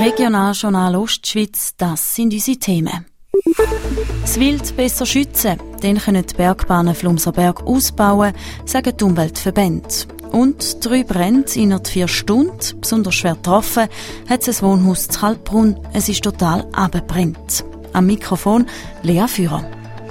Regionaljournal Ostschweiz, das sind unsere Themen. Das Wild besser schützen, dann können die Bergbahnen Flumserberg ausbauen, sagen die Umweltverbände. Und 3 Brände innerhalb 4 Stunden, besonders schwer getroffen, hat es ein Wohnhaus zu Kaltbrunn. Es ist total abgebrannt. Am Mikrofon Lea Führer.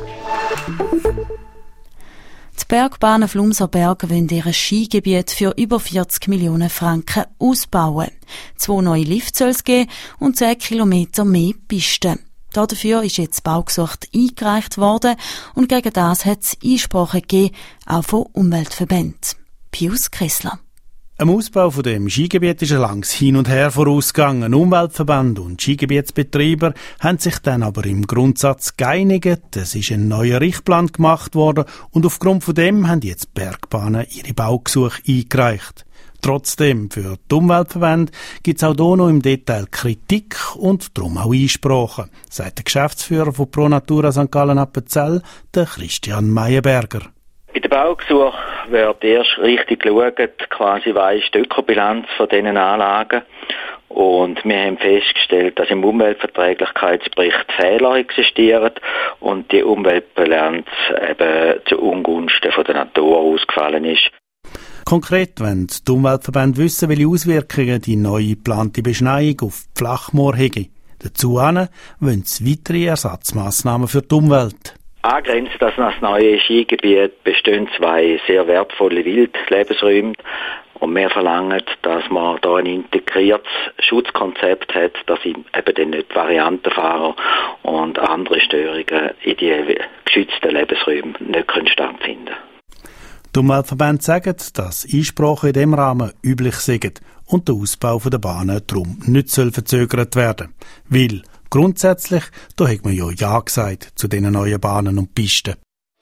Die Bergbahnen Flumserberg wollen ihr Skigebiet für über 40 Millionen Franken ausbauen. 2 neue Lifts soll es geben und 10 Kilometer mehr Pisten. Dafür ist jetzt das Baugesuch eingereicht worden und gegen das hat es Einsprachen gegeben, auch von Umweltverbänden. Pius Kressler. Am Ausbau von dem Skigebiet ist ein langes Hin und Her vorausgegangen. Umweltverbände und Skigebietsbetreiber haben sich dann aber im Grundsatz geeinigt. Es ist ein neuer Richtplan gemacht worden und aufgrund von dem haben jetzt die Bergbahnen ihre Baugesuche eingereicht. Trotzdem, für die Umweltverbände gibt es auch hier noch im Detail Kritik und darum auch Einsprachen, sagt der Geschäftsführer von Pro Natura St. Gallen-Appenzell, der Christian Meyerberger. Bei den Baugesuchen wird erst richtig geschaut, quasi was ist die Ökobilanz von diesen Anlagen. Und wir haben festgestellt, dass im Umweltverträglichkeitsbericht Fehler existieren und die Umweltbilanz eben zu Ungunsten von der Natur ausgefallen ist. Konkret wollen die Umweltverbände wissen, welche Auswirkungen die neu geplante Beschneiung auf die Flachmoor hätte. Dazu wollen sie weitere Ersatzmaßnahmen für die Umwelt. Angrenzt an das neue Skigebiet bestehen 2 sehr wertvolle Wildlebensräume. Und wir verlangen, dass man da ein integriertes Schutzkonzept hat, dass eben dann nicht Variantenfahrer und andere Störungen in die geschützten Lebensräume nicht stattfinden können. Die Umweltverbände sagen, dass Einsprachen in diesem Rahmen üblich sind und der Ausbau der Bahnen darum nicht verzögert werden soll. Weil grundsätzlich, da hat man ja gesagt zu diesen neuen Bahnen und Pisten.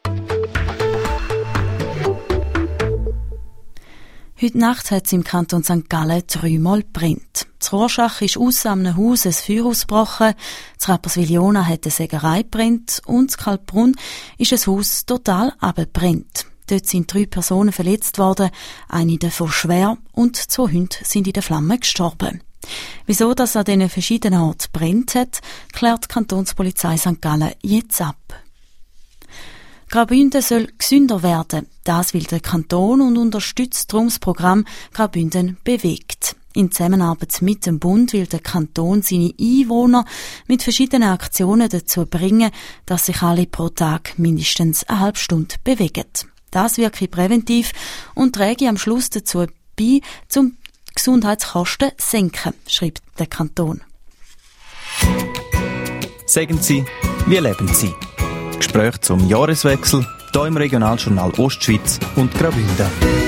Heute Nacht hat es im Kanton St. Gallen 3-mal gebrannt. In Rorschach ist ausser einem Haus ein Feuer ausgebrochen, in Rapperswil-Jona hat eine Sägerei gebrannt und in Kaltbrunn ist ein Haus total abgebrannt. Dort sind 3 Personen verletzt worden, eine davon schwer und 2 Hunde sind in den Flammen gestorben. Wieso das an diesen verschiedenen Orten brennt hat, klärt die Kantonspolizei St. Gallen jetzt ab. Graubünden soll gesünder werden. Das will der Kanton und unterstützt darum das Programm Graubünden bewegt. In Zusammenarbeit mit dem Bund will der Kanton seine Einwohner mit verschiedenen Aktionen dazu bringen, dass sich alle pro Tag mindestens eine halbe Stunde bewegen. Das wirke präventiv und träge am Schluss dazu bei, zum Gesundheitskosten senken, schreibt der Kanton. Sagen Sie, wie leben Sie? Gespräch zum Jahreswechsel, hier im Regionaljournal Ostschweiz und Graubünden.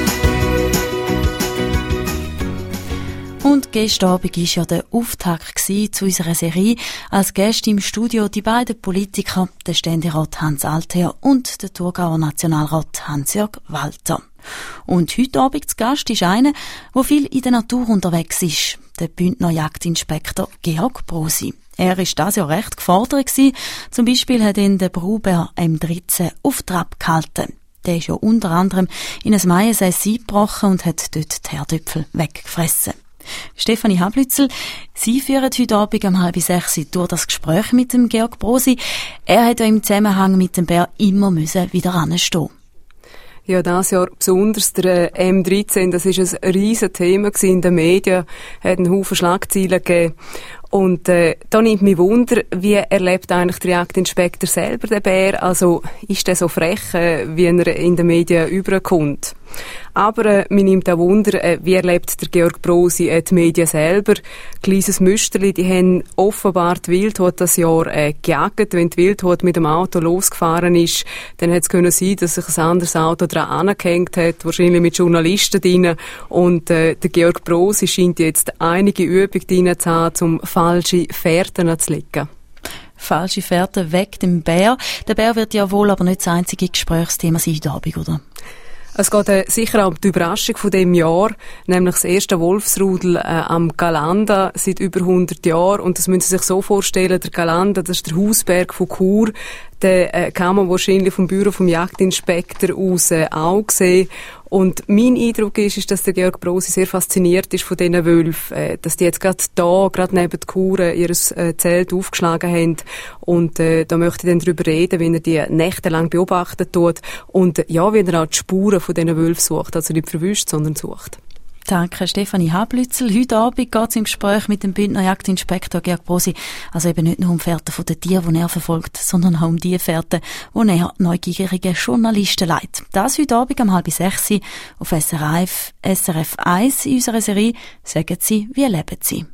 Und gestern Abend war ja der Auftakt zu unserer Serie. Als Gäste im Studio die beiden Politiker, der Ständerat Hans Altherr und der Thurgauer Nationalrat Hans-Jörg Walter. Und heute Abend zu Gast ist einer, der viel in der Natur unterwegs ist, der Bündner Jagdinspektor Georg Brosi. Er war dieses Jahr recht gefordert gewesen. Zum Beispiel hat ihn der Brubär M13 auf Trab gehalten. Der ist ja unter anderem in ein Maiensäß eingebrochen und hat dort die Herdöpfel weggefressen. Stefanie Hablützel, Sie führen heute Abend um 5:30 durch das Gespräch mit dem Georg Brosi. Er hat ja im Zusammenhang mit dem Bär immer wieder anstehen. Ja, dieses Jahr besonders der M13, das ist ein riesen Thema in den Medien, hat einen Haufen Schlagzeilen gegeben. Und da nimmt mich Wunder, wie erlebt eigentlich der Jagdinspektor selber den Bär? Also ist der so frech, wie er in den Medien überkommt? Aber mir nimmt auch Wunder, wie erlebt der Georg Brosi die Medien selber? Kleines Müsterli, die haben offenbar die Wildhut das Jahr gejagt. Wenn die Wildhut mit dem Auto losgefahren ist, dann hätte es können sein, dass sich ein anderes Auto dran angehängt hat, wahrscheinlich mit Journalisten drin. Und der Georg Brosi scheint jetzt einige Übung drin zu haben, um falsche Fährten zu legen. Falsche Fährten weg dem Bär. Der Bär wird ja wohl aber nicht das einzige Gesprächsthema sein heute Abend, oder? Es geht sicher um die Überraschung von dem Jahr, nämlich das erste Wolfsrudel am Galanda seit über 100 Jahren. Und das müssen Sie sich so vorstellen, der Galanda, das ist der Hausberg von Chur. Den kann man wahrscheinlich vom Büro vom Jagdinspektor aus auch sehen. Und mein Eindruck ist, dass der Georg Brosi sehr fasziniert ist von diesen Wölfen, dass die jetzt gerade neben den Kuren ihr Zelt aufgeschlagen haben. Und da möchte ich dann darüber reden, wie er die nächtelang beobachtet tut und ja, wie er auch die Spuren von diesen Wölfen sucht, also nicht verwischt, sondern sucht. Danke, Stefanie Hablützel. Heute Abend geht es im Gespräch mit dem Bündner Jagdinspektor Georg Brosi also eben nicht nur um Fährten von den Tieren, die er verfolgt, sondern auch um die Fährten, die er neugierige Journalisten leitet. Das heute Abend um 5:30 auf SRF 1 in unserer Serie «Sagen Sie, wie leben Sie?».